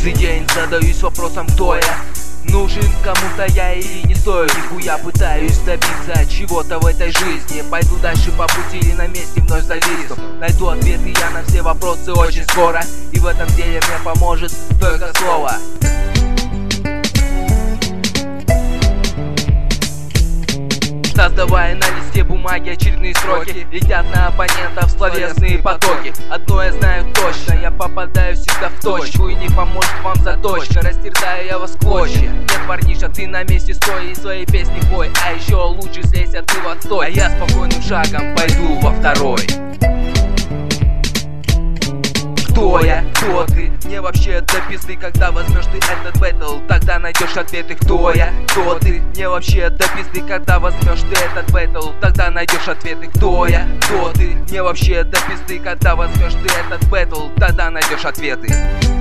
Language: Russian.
Каждый день задаюсь вопросом, кто я. Нужен кому-то я или не стою. Нихуя пытаюсь добиться чего-то в этой жизни. Пойду дальше по пути или на месте вновь зависну. Найду ответы я на все вопросы очень скоро. И в этом деле мне поможет только слово. Создавая на листе бумаги очередные строки, летят на оппонентов словесные потоки. Одно я знаю точно, я попадаю всегда в точку. И не поможет вам заточка, растерзаю я вас в клочья. Нет, парниша, ты на месте стой и свои песни пой. А еще лучше слезь, а ты в отстой. А я спокойным шагом пойду во второй. Кто я? Кто ты? Мне вообще до пизды, когда возьмешь ты этот бэтл, тогда найдешь ответы. Кто я? Кто ты? Мне вообще до пизды, когда возьмешь ты этот бэтл, тогда найдешь ответы. Кто я? Кто ты? Мне вообще до пизды, когда возьмешь ты этот бэтл, тогда найдешь ответы.